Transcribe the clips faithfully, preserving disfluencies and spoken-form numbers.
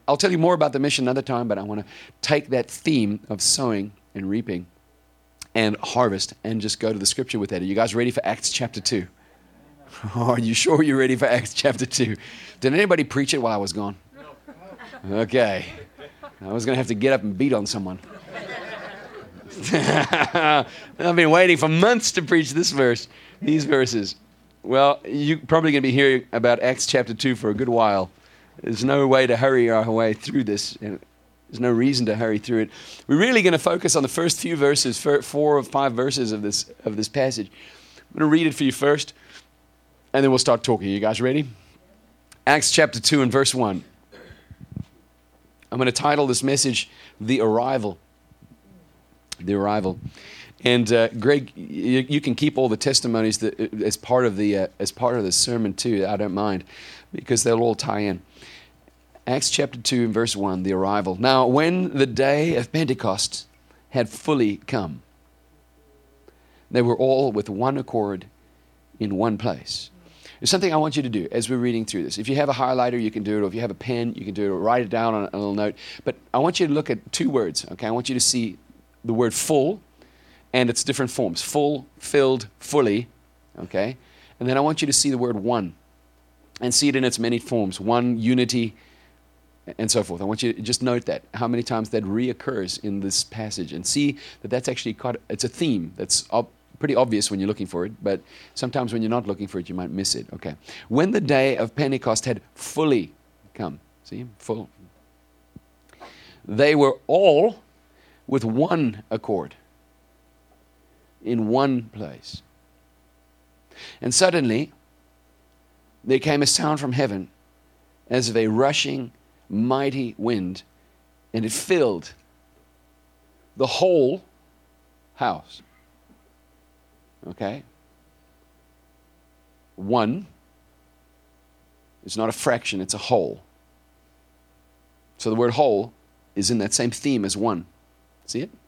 I'll tell you more about the mission another time, but I want to take that theme of sowing and reaping and harvest and just go to the scripture with that. Are you guys ready for Acts chapter two? Are you sure you're ready for Acts chapter two? Did anybody preach it while I was gone? Okay. I was going to have to get up and beat on someone. I've been waiting for months to preach this verse, these verses. Well, you're probably going to be hearing about Acts chapter two for a good while. There's no way to hurry our way through this. And there's no reason to hurry through it. We're really going to focus on the first few verses, four or five verses of this of this passage. I'm going to read it for you first, and then we'll start talking. You guys ready? Acts chapter two and verse one. I'm going to title this message, The Arrival. The Arrival. And uh, Greg, you, you can keep all the testimonies that, as part of the uh, as part of the sermon too. I don't mind, because they'll all tie in. Acts chapter two and verse one, the arrival. Now, when the day of Pentecost had fully come, they were all with one accord in one place. There's something I want you to do as we're reading through this. If you have a highlighter, you can do it. Or if you have a pen, you can do it. Or write it down on a little note. But I want you to look at two words, okay? I want you to see the word full and its different forms. Full, filled, fully, okay? And then I want you to see the word one and see it in its many forms. One, unity, and so forth. I want you to just note that, how many times that reoccurs in this passage, and see that that's actually quite, it's a theme that's ob- pretty obvious when you're looking for it, but sometimes when you're not looking for it, you might miss it. Okay. When the day of Pentecost had fully come, see, full, they were all with one accord in one place. And suddenly, there came a sound from heaven as of a rushing mighty wind, and it filled the whole house. Okay? One. It's not a fraction, it's a whole. So the word whole is in that same theme as one. See it?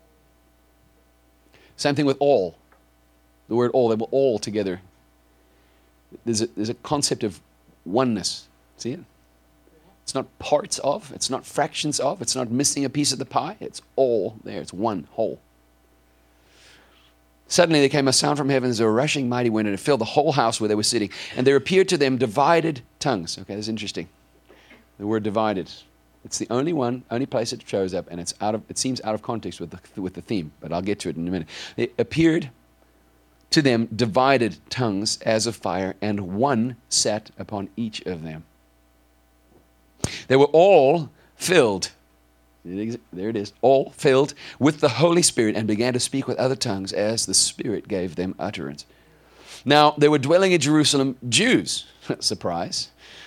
Same thing with all. The word all, they were all together. There's a, there's a concept of oneness. See it? It's not parts of, it's not fractions of, it's not missing a piece of the pie. It's all there. It's one whole. Suddenly there came a sound from heaven as a rushing mighty wind, and it filled the whole house where they were sitting. And there appeared to them divided tongues. Okay, that's interesting. The word divided. It's the only one, only place it shows up, and it's out of. It seems out of context with the with the theme, but I'll get to it in a minute. It appeared to them divided tongues as of fire, and one sat upon each of them. They were all filled, there it is, all filled with the Holy Spirit, and began to speak with other tongues as the Spirit gave them utterance. Now, they were dwelling in Jerusalem Jews. Surprise.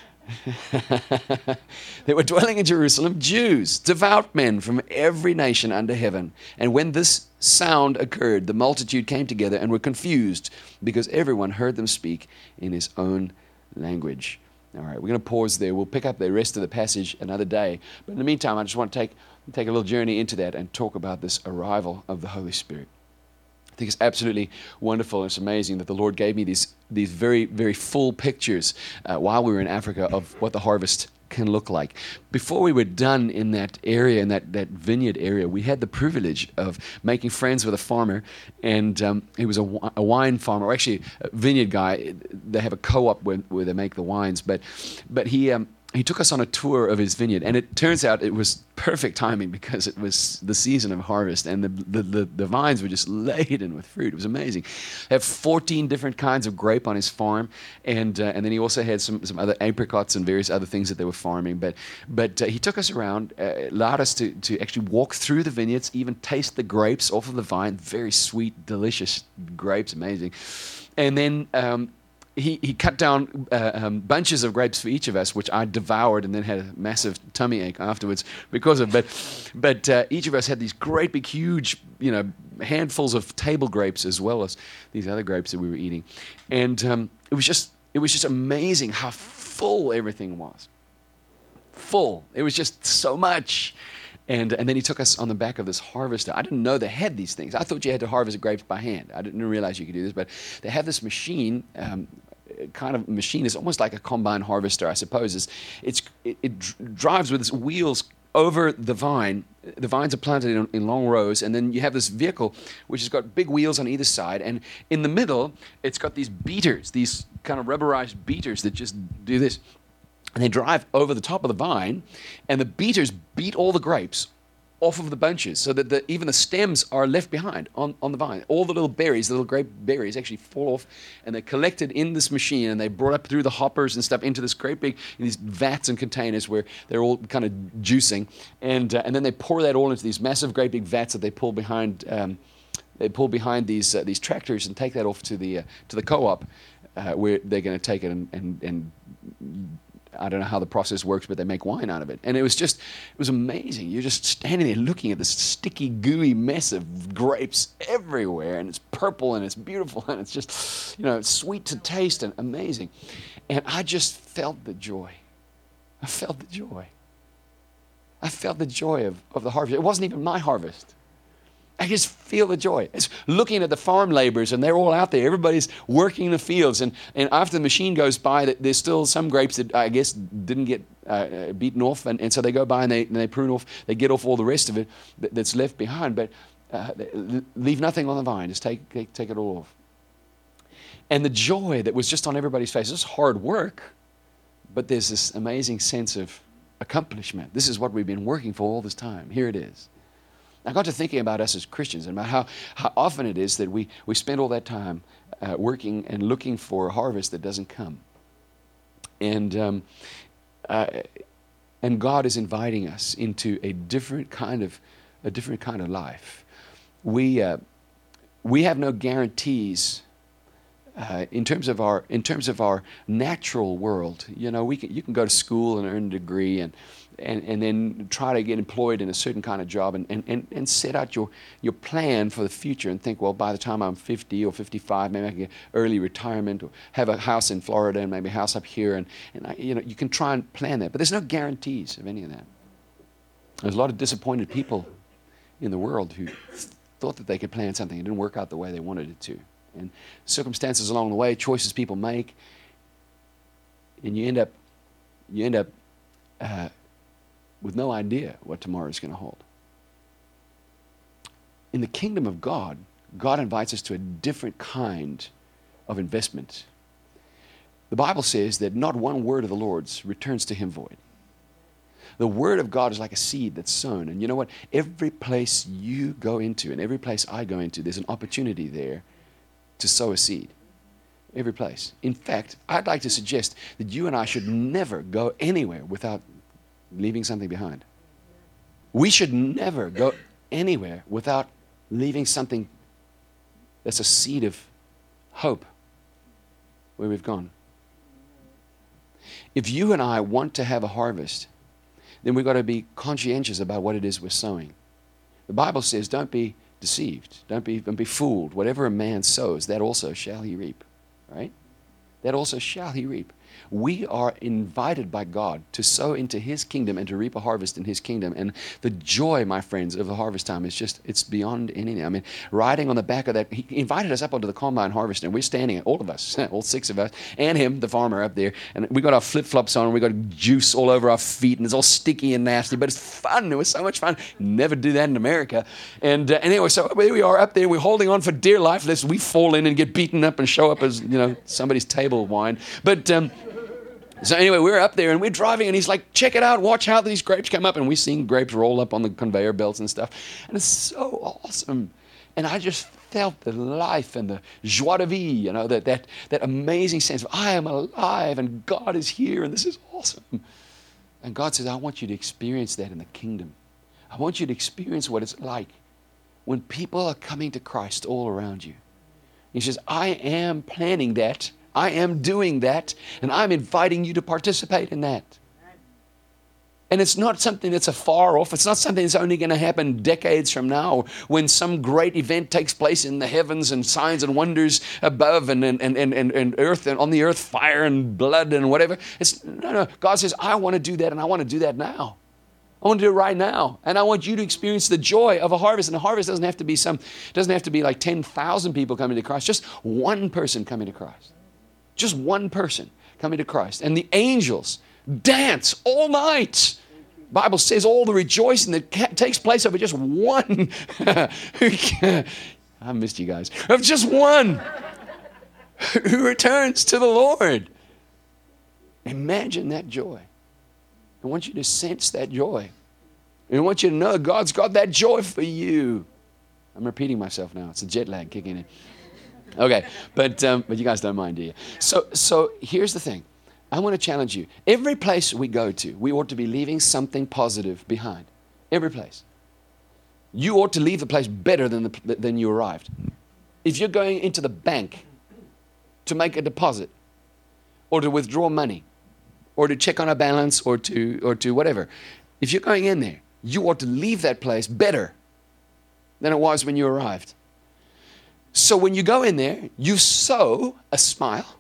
They were dwelling in Jerusalem Jews, devout men from every nation under heaven. And when this sound occurred, the multitude came together and were confused, because everyone heard them speak in his own language. All right, we're going to pause there. We'll pick up the rest of the passage another day. But in the meantime, I just want to take, take a little journey into that and talk about this arrival of the Holy Spirit. I think it's absolutely wonderful. It's amazing that the Lord gave me these, these very, very full pictures uh, while we were in Africa of what the harvest can look like. Before we were done in that area, in that, that vineyard area, we had the privilege of making friends with a farmer, and um, he was a, a wine farmer, or actually a vineyard guy. They have a co-op where, where they make the wines, but but he um, he took us on a tour of his vineyard, and it turns out it was perfect timing because it was the season of harvest, and the the, the, the vines were just laden with fruit. It was amazing. They have fourteen different kinds of grape on his farm, and uh, and then he also had some, some other apricots and various other things that they were farming. But but uh, he took us around, uh, allowed us to, to actually walk through the vineyards, even taste the grapes off of the vine. Very sweet, delicious grapes, amazing. And then um, He, he cut down uh, um, bunches of grapes for each of us, which I devoured and then had a massive tummy ache afterwards because of. But but uh, each of us had these great big huge, you know, handfuls of table grapes as well as these other grapes that we were eating, and um, it was just it was just amazing how full everything was. Full. It was just so much. And and then he took us on the back of this harvester. I didn't know they had these things. I thought you had to harvest grapes by hand. I didn't realize you could do this, but they have this machine. Um, kind of machine is almost like a combine harvester, I suppose. It's, it's, it, it dr- drives with its wheels over the vine. The vines are planted in, in long rows, and then you have this vehicle which has got big wheels on either side, and in the middle, it's got these beaters, these kind of rubberized beaters that just do this. And they drive over the top of the vine, and the beaters beat all the grapes off of the bunches so that the, even the stems are left behind on, on the vine. All the little berries, the little grape berries actually fall off, and they're collected in this machine, and they're brought up through the hoppers and stuff into this great big, in these vats and containers where they're all kind of juicing. And uh, and then they pour that all into these massive, great big vats that they pull behind um, they pull behind these uh, these tractors and take that off to the uh, to the co-op uh, where they're going to take it and, and, and I don't know how the process works, but they make wine out of it. And it was just, it was amazing. You're just standing there looking at this sticky, gooey mess of grapes everywhere, and it's purple, and it's beautiful, and it's just, you know, sweet to taste and amazing. And I just felt the joy. I felt the joy. I felt the joy of, of the harvest. It wasn't even my harvest. I just feel the joy. It's looking at the farm laborers, and they're all out there. Everybody's working the fields, and, and after the machine goes by, there's still some grapes that I guess didn't get uh, beaten off, and, and so they go by and they, and they prune off. They get off all the rest of it that, that's left behind, but uh, leave nothing on the vine. Just take, take take it all off. And the joy that was just on everybody's face. It's hard work, but there's this amazing sense of accomplishment. This is what we've been working for all this time. Here it is. I got to thinking about us as Christians and about how, how often it is that we, we spend all that time uh, working and looking for a harvest that doesn't come. And, um, uh, and God is inviting us into a different kind of, a different kind of life. We, uh, we have no guarantees uh, in terms of our, in terms of our natural world. You know, we can, you can go to school and earn a degree and And, and then try to get employed in a certain kind of job and, and, and, and set out your, your plan for the future and think, well, by the time I'm fifty or fifty-five, maybe I can get early retirement or have a house in Florida and maybe a house up here. And, and I, you know, you can try and plan that, but there's no guarantees of any of that. There's a lot of disappointed people in the world who thought that they could plan something. It didn't work out the way they wanted it to. And circumstances along the way, choices people make, and you end up, you end up, uh, with no idea what tomorrow is going to hold. In the kingdom of God, God invites us to a different kind of investment. The Bible says that not one word of the Lord's returns to him void. The word of God is like a seed that's sown. And you know what? Every place you go into and every place I go into, there's an opportunity there to sow a seed. Every place. In fact, I'd like to suggest that you and I should never go anywhere without leaving something behind. We should never go anywhere without leaving something that's a seed of hope where we've gone. If you and I want to have a harvest, then we've got to be conscientious about what it is we're sowing. The Bible says, don't be deceived. Don't be, don't be fooled. Whatever a man sows, that also shall he reap. Right? That also shall he reap. We are invited by God to sow into his kingdom and to reap a harvest in his kingdom. And the joy, my friends, of the harvest time is just, it's beyond anything. I mean, riding on the back of that, he invited us up onto the combine harvester, and we're standing, all of us, all six of us, and him, the farmer, up there. And we got our flip-flops on, and we got juice all over our feet, and it's all sticky and nasty, but it's fun. It was so much fun. Never do that in America. And, uh, and anyway, so there we are up there, we're holding on for dear life, lest we fall in and get beaten up and show up as, you know, somebody's table wine. But, um, So anyway, we're up there and we're driving, and he's like, check it out, watch how these grapes come up. And we've seen grapes roll up on the conveyor belts and stuff. And it's so awesome. And I just felt the life and the joie de vivre, you know, that, that, that amazing sense of I am alive and God is here and this is awesome. And God says, I want you to experience that in the kingdom. I want you to experience what it's like when people are coming to Christ all around you. He says, I am planning that. I am doing that, and I'm inviting you to participate in that. And it's not something that's afar off. It's not something that's only going to happen decades from now when some great event takes place in the heavens and signs and wonders above and, and, and, and, and earth and on the earth, fire and blood and whatever. It's, no, no. God says, I want to do that, and I want to do that now. I want to do it right now. And I want you to experience the joy of a harvest. And a harvest doesn't have to be some, doesn't have to be like ten thousand people coming to Christ, just one person coming to Christ. Just one person coming to Christ. And the angels dance all night. Bible says all the rejoicing that ca- takes place over just one. I missed you guys. Of just one who returns to the Lord. Imagine that joy. I want you to sense that joy. And I want you to know God's got that joy for you. I'm repeating myself now. It's a jet lag kicking in. Okay, but um, but you guys don't mind, do you? So so here's the thing. I want to challenge you. Every place we go to, we ought to be leaving something positive behind. Every place. You ought to leave the place better than the, than you arrived. If you're going into the bank to make a deposit, or to withdraw money, or to check on a balance, or to or to whatever, if you're going in there, you ought to leave that place better than it was when you arrived. So when you go in there, you sow a smile,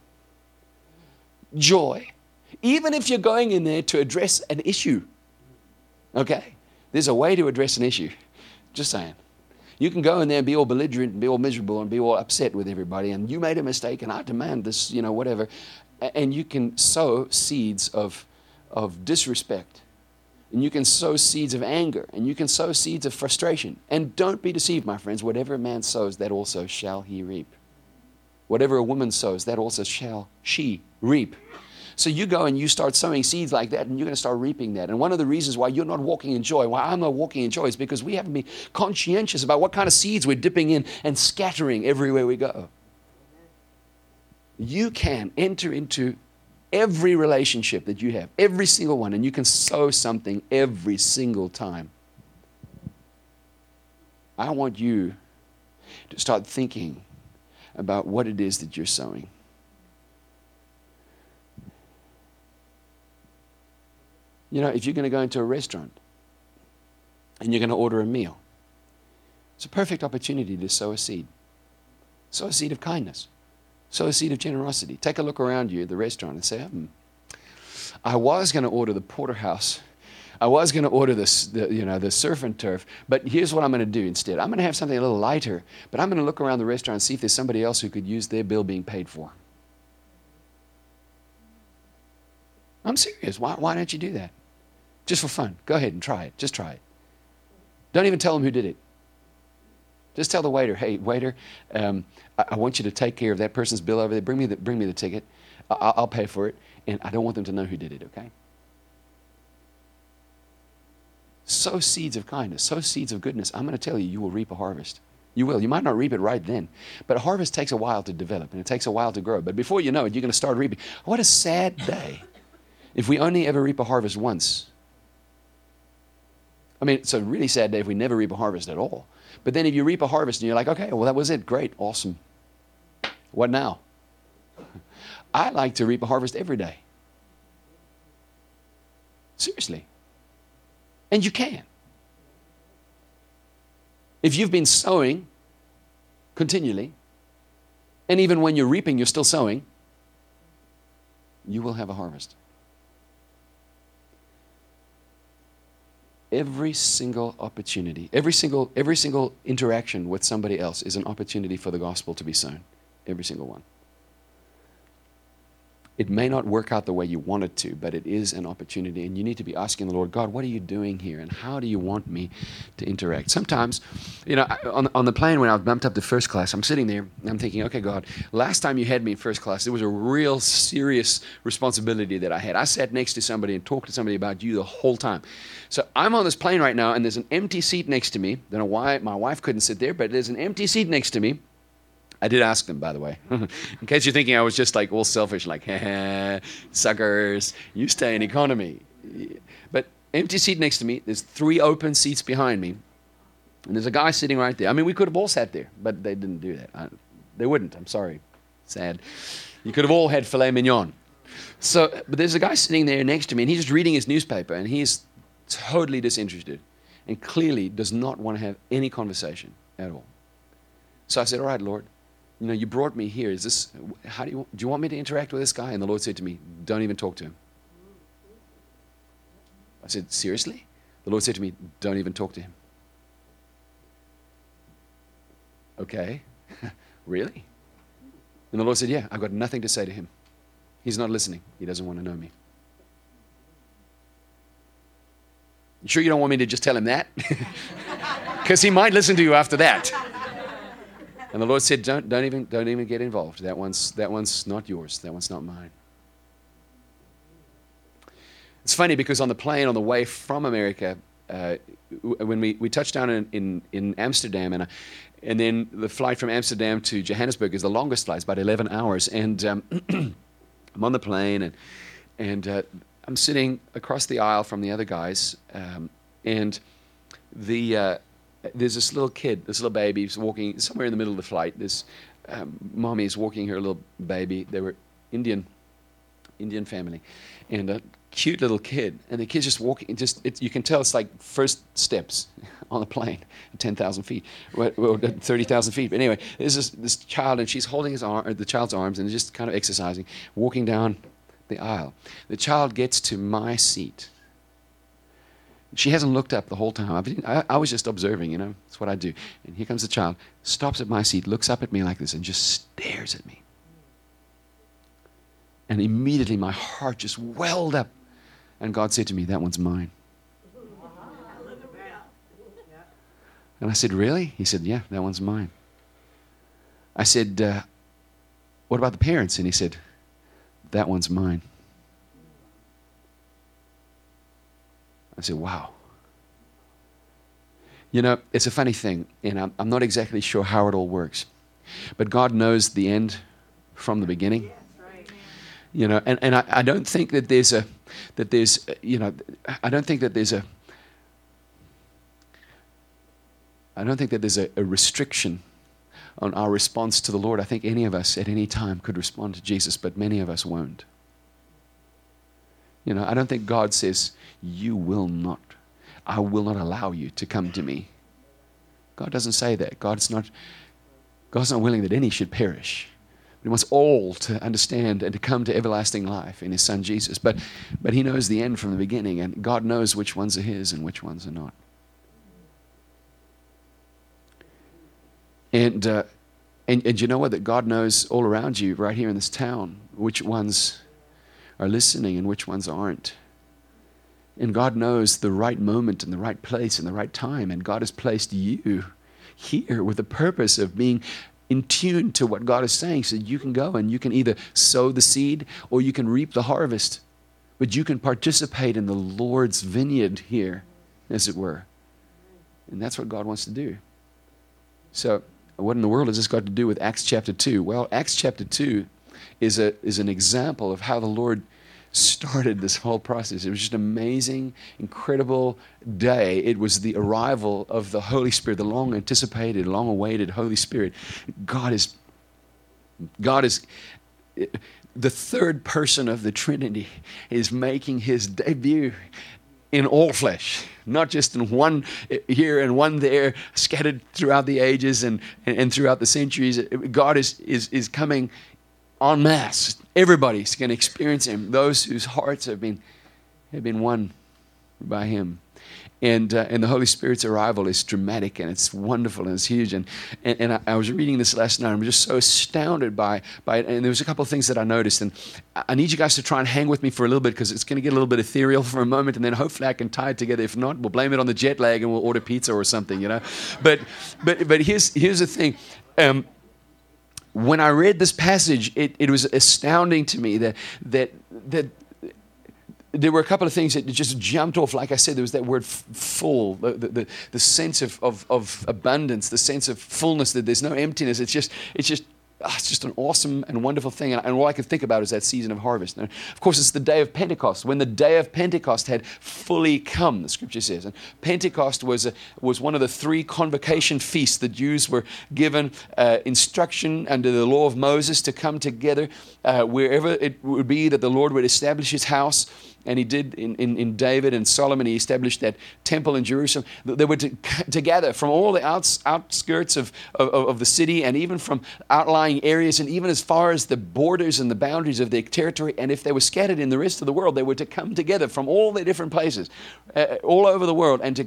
joy, even if you're going in there to address an issue. Okay? There's a way to address an issue. Just saying. You can go in there and be all belligerent and be all miserable and be all upset with everybody, and you made a mistake and I demand this, you know, whatever. And you can sow seeds of, of disrespect. And you can sow seeds of anger, and you can sow seeds of frustration. And don't be deceived, my friends. Whatever a man sows, that also shall he reap. Whatever a woman sows, that also shall she reap. So you go and you start sowing seeds like that, and you're going to start reaping that. And one of the reasons why you're not walking in joy, why I'm not walking in joy, is because we haven't been conscientious about what kind of seeds we're dipping in and scattering everywhere we go. You can enter into every relationship that you have, every single one, and you can sow something every single time. I want you to start thinking about what it is that you're sowing. You know, if you're going to go into a restaurant and you're going to order a meal, it's a perfect opportunity to sow a seed. Sow a seed of kindness. Sow a seed of generosity. Take a look around you at the restaurant and say, hmm, I was going to order the porterhouse. I was going to order this, the, you know, the surf and turf, but here's what I'm going to do instead. I'm going to have something a little lighter, but I'm going to look around the restaurant and see if there's somebody else who could use their bill being paid for. I'm serious. Why, why don't you do that? Just for fun. Go ahead and try it. Just try it. Don't even tell them who did it. Just tell the waiter, hey, waiter, um, I, I want you to take care of that person's bill over there. Bring me the, bring me the ticket. I, I'll pay for it. And I don't want them to know who did it, okay? Sow seeds of kindness. Sow seeds of goodness. I'm going to tell you, you will reap a harvest. You will. You might not reap it right then. But a harvest takes a while to develop, and it takes a while to grow. But before you know it, you're going to start reaping. What a sad day if we only ever reap a harvest once. I mean, it's a really sad day if we never reap a harvest at all. But then if you reap a harvest and you're like, okay, well, that was it. Great. Awesome. What now? I like to reap a harvest every day. Seriously. And you can. If you've been sowing continually, and even when you're reaping, you're still sowing, you will have a harvest. Every single opportunity, every single, every single interaction with somebody else is an opportunity for the gospel to be sown. Every single one. It may not work out the way you want it to, but it is an opportunity, and you need to be asking the Lord, God, what are you doing here, and how do you want me to interact? Sometimes, you know, on, on the plane when I was bumped up to first class, I'm sitting there, and I'm thinking, okay, God, last time you had me in first class, there was a real serious responsibility that I had. I sat next to somebody and talked to somebody about you the whole time. So I'm on this plane right now, and there's an empty seat next to me. Don't know why my wife couldn't sit there, but there's an empty seat next to me. I did ask them, by the way, in case you're thinking I was just like all selfish, like, suckers, you stay in economy. But empty seat next to me, there's three open seats behind me, and there's a guy sitting right there. I mean, we could have all sat there, but they didn't do that. I, they wouldn't, I'm sorry, sad. You could have all had filet mignon. So, but there's a guy sitting there next to me, and he's just reading his newspaper, and he's totally disinterested, and clearly does not want to have any conversation at all. So I said, all right, Lord, you know, you brought me here. Is this, how do you, do you want me to interact with this guy? And the Lord said to me, don't even talk to him. I said, seriously? The Lord said to me, don't even talk to him. Okay, really? And the Lord said, yeah, I've got nothing to say to him. He's not listening. He doesn't want to know me. You sure you don't want me to just tell him that? Because he might listen to you after that. And the Lord said, don't, don't, even, don't even get involved. That one's, that one's not yours. That one's not mine. It's funny because on the plane on the way from America, uh, when we, we touched down in, in, in Amsterdam, and, I, and then the flight from Amsterdam to Johannesburg is the longest flight, it's about eleven hours. And um, I'm on the plane, and, and uh, I'm sitting across the aisle from the other guys, um, and the uh, there's this little kid, this little baby, who's walking somewhere in the middle of the flight. This um, mommy is walking her little baby. They were Indian, Indian family, and a cute little kid. And the kid's just walking. Just it, you can tell it's like first steps on a plane, ten thousand feet, well, thirty thousand feet. But anyway, there's this, this child, and she's holding his arm, or the child's arms, and just kind of exercising, walking down the aisle. The child gets to my seat. She hasn't looked up the whole time. I've been, I, I was just observing, you know. That's what I do. And here comes the child, stops at my seat, looks up at me like this, and just stares at me. And immediately my heart just welled up. And God said to me, that one's mine. And I said, really? He said, yeah, that one's mine. I said, uh, what about the parents? And he said, that one's mine. I said, wow. You know, it's a funny thing, and I'm, I'm not exactly sure how it all works. But God knows the end from the beginning. You know, and, and I, I don't think that there's a, that there's, you know, I don't think that there's a, I don't think that there's a, a restriction on our response to the Lord. I think any of us at any time could respond to Jesus, but many of us won't. You know, I don't think God says, you will not, I will not allow you to come to me. God doesn't say that. God's not, God's not willing that any should perish. He wants all to understand and to come to everlasting life in his son Jesus. But, but he knows the end from the beginning, and God knows which ones are his and which ones are not. And, uh, and, and you know what? That God knows all around you right here in this town which ones are listening and which ones aren't. And God knows the right moment and the right place and the right time. And God has placed you here with the purpose of being in tune to what God is saying, so you can go and you can either sow the seed or you can reap the harvest. But you can participate in the Lord's vineyard here, as it were. And that's what God wants to do. So what in the world has this got to do with Acts chapter two? Well, Acts chapter two is a is an example of how the Lord started this whole process. It was just an amazing, incredible day. It was the arrival of the Holy Spirit, the long anticipated, long awaited Holy Spirit. God is, God is, the third person of the Trinity is making his debut in all flesh, not just in one here and one there, scattered throughout the ages and, and, and throughout the centuries. God is, is, is coming en masse. Everybody's going to experience him. Those whose hearts have been have been won by him. And uh, and the Holy Spirit's arrival is dramatic, and it's wonderful, and it's huge. And and, and I, I was reading this last night. I'm just so astounded by, by it. And there was a couple of things that I noticed. And I need you guys to try and hang with me for a little bit, because it's going to get a little bit ethereal for a moment, and then hopefully I can tie it together. If not, we'll blame it on the jet lag and we'll order pizza or something, you know. But but but here's here's the thing. Um, When I read this passage, it, it was astounding to me that that that there were a couple of things that just jumped off. Like I said, there was that word full, the the, the sense of, of, of abundance, the sense of fullness, that there's no emptiness. It's just it's just oh, it's just an awesome and wonderful thing. And, and all I could think about is that season of harvest. And of course, it's the day of Pentecost, when the day of Pentecost had fully come, the scripture says. And Pentecost was a, was one of the three convocation feasts. The Jews were given uh, instruction under the law of Moses to come together uh, wherever it would be that the Lord would establish his house. And he did in, in, in David and Solomon. He established that temple in Jerusalem. They were to, to gather from all the outs, outskirts of, of, of the city, and even from outlying areas, and even as far as the borders and the boundaries of their territory. And if they were scattered in the rest of the world, they were to come together from all the different places, uh, all over the world, and to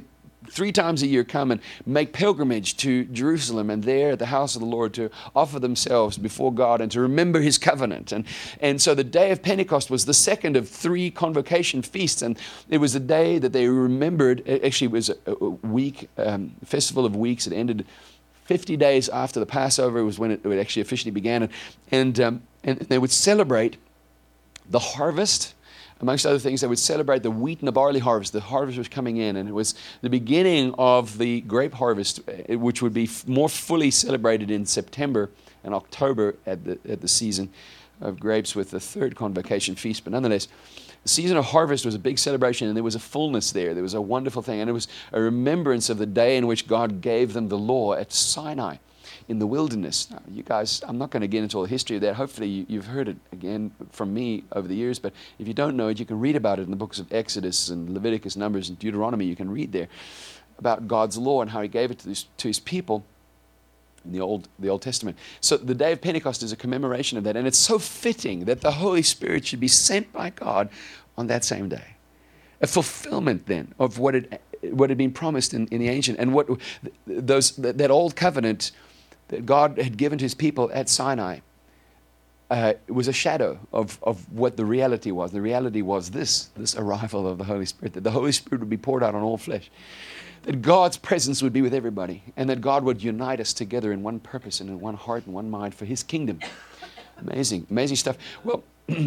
three times a year come and make pilgrimage to Jerusalem, and there at the house of the Lord to offer themselves before God and to remember his covenant. And, and so the day of Pentecost was the second of three convocation feasts, and it was the day that they remembered. Actually, it was a, a week, um, festival of weeks. It ended fifty days after the Passover was when it, it actually officially began. And, and, um, and they would celebrate the harvest. Amongst other things, they would celebrate the wheat and the barley harvest. The harvest was coming in, and it was the beginning of the grape harvest, which would be f- more fully celebrated in September and October at the at the season of grapes with the third convocation feast. But nonetheless, the season of harvest was a big celebration, and there was a fullness there. There was a wonderful thing, and it was a remembrance of the day in which God gave them the law at Sinai in the wilderness. Now, you guys, I'm not going to get into all the history of that. Hopefully you, you've heard it again from me over the years, but if you don't know it, you can read about it in the books of Exodus and Leviticus, Numbers, and Deuteronomy. You can read there about God's law and how he gave it to his, to his people in the Old, the Old Testament. So the day of Pentecost is a commemoration of that, and it's so fitting that the Holy Spirit should be sent by God on that same day. A fulfillment then of what had, what had been promised in, in the ancient, and what those that, that old covenant that God had given to his people at Sinai uh, was a shadow of, of what the reality was. The reality was this, this arrival of the Holy Spirit, that the Holy Spirit would be poured out on all flesh, that God's presence would be with everybody, and that God would unite us together in one purpose and in one heart and one mind for his kingdom. Amazing, amazing stuff. Well,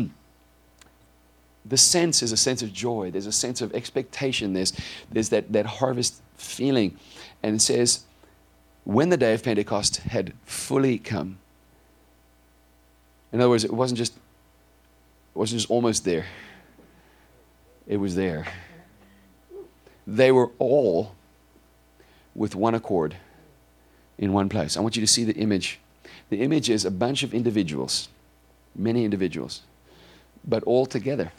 the sense is a sense of joy. There's a sense of expectation. There's, there's that, that harvest feeling. And it says, when the day of Pentecost had fully come. In other words, it wasn't just, it wasn't just almost there. It was there. They were all with one accord in one place. I want you to see the image. The image is a bunch of individuals, many individuals, but all together.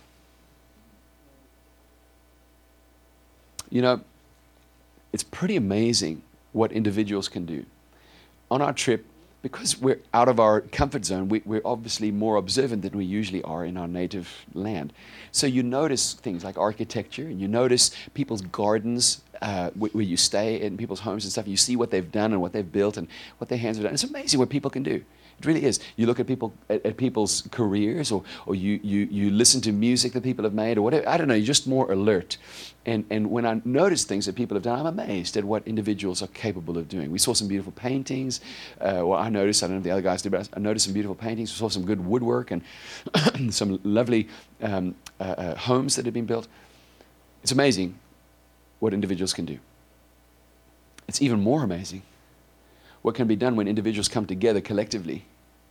You know, it's pretty amazing what individuals can do. On our trip, because we're out of our comfort zone, we, we're obviously more observant than we usually are in our native land. So you notice things like architecture, and you notice people's gardens uh, where, where you stay in people's homes and stuff. You see what they've done and what they've built and what their hands have done. It's amazing what people can do. It really is. You look at people at, at people's careers, or or you, you you listen to music that people have made, or whatever. I don't know. You're just more alert. And and when I notice things that people have done, I'm amazed at what individuals are capable of doing. We saw some beautiful paintings. Uh, well, I noticed. I don't know if the other guys did, but I noticed some beautiful paintings. We saw some good woodwork and some lovely um, uh, uh, homes that have been built. It's amazing what individuals can do. It's even more amazing what can be done when individuals come together collectively.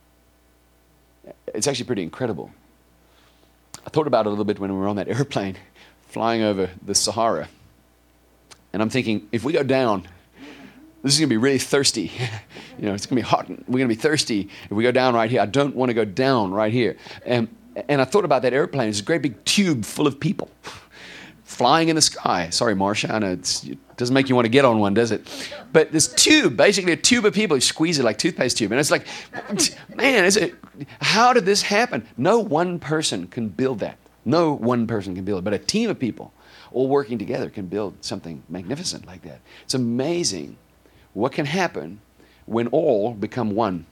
It's actually pretty incredible. I thought about it a little bit when we were on that airplane flying over the Sahara. And I'm thinking, if we go down, this is going to be really thirsty. You know, it's going to be hot. We're going to be thirsty if we go down right here. I don't want to go down right here. And, and I thought about that airplane. It's a great big tube full of people flying in the sky. Sorry, Marcia, I know it's, it doesn't make you want to get on one, does it? But this tube, basically a tube of people, you squeeze it like toothpaste tube. And it's like, man, is it, how did this happen? No one person can build that. No one person can build it. But a team of people all working together can build something magnificent like that. It's amazing what can happen when all become one.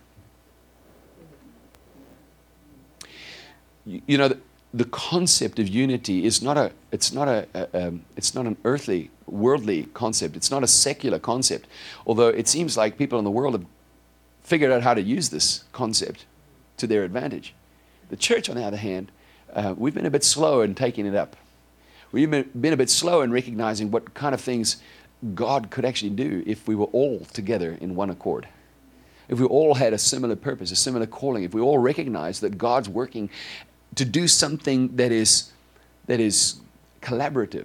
You, you know, the, the concept of unity is not a, it's not a, a um, it's not an earthly, worldly concept. It's not a secular concept. Although it seems like people in the world have figured out how to use this concept to their advantage. The church, on the other hand, uh, we've been a bit slow in taking it up. We've been, been a bit slow in recognizing what kind of things God could actually do if we were all together in one accord. If we all had a similar purpose, a similar calling, if we all recognized that God's working to do something that is, that is collaborative.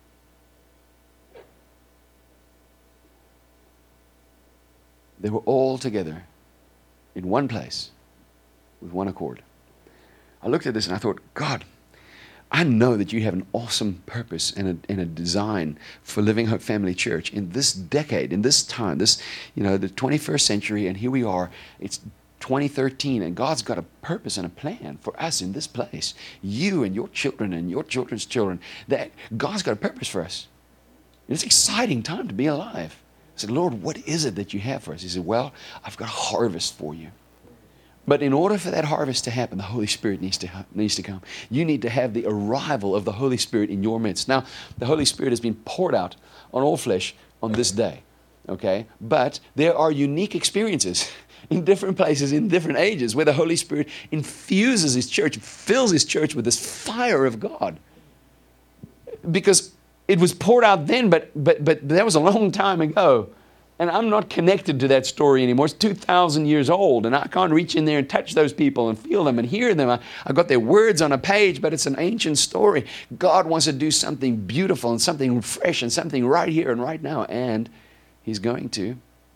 They were all together in one place with one accord. I looked at this and I thought, God, I know that you have an awesome purpose and a, and a design for Living Hope Family Church in this decade, in this time, this, you know, the twenty-first century, and here we are. It's twenty thirteen, and God's got a purpose and a plan for us in this place. You and your children and your children's children. That God's got a purpose for us. It's an exciting time to be alive. I said, Lord, what is it that you have for us? He said, well, I've got a harvest for you. But in order for that harvest to happen, the Holy Spirit needs to, needs to come. You need to have the arrival of the Holy Spirit in your midst. Now, the Holy Spirit has been poured out on all flesh on this day, okay? But there are unique experiences in different places, in different ages, where the Holy Spirit infuses His church, fills His church with this fire of God. Because it was poured out then, but, but, but that was a long time ago. And I'm not connected to that story anymore. It's two thousand years old, and I can't reach in there and touch those people and feel them and hear them. I, I've got their words on a page, but it's an ancient story. God wants to do something beautiful and something fresh and something right here and right now, and He's going to.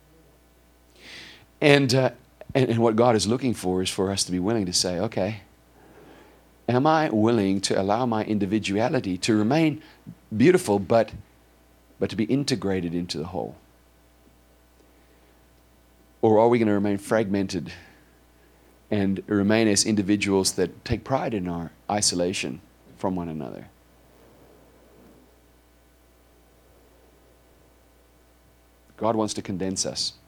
And, uh, and, and what God is looking for is for us to be willing to say, okay, am I willing to allow my individuality to remain beautiful, but, but to be integrated into the whole? Or are we going to remain fragmented and remain as individuals that take pride in our isolation from one another? God wants to condense us.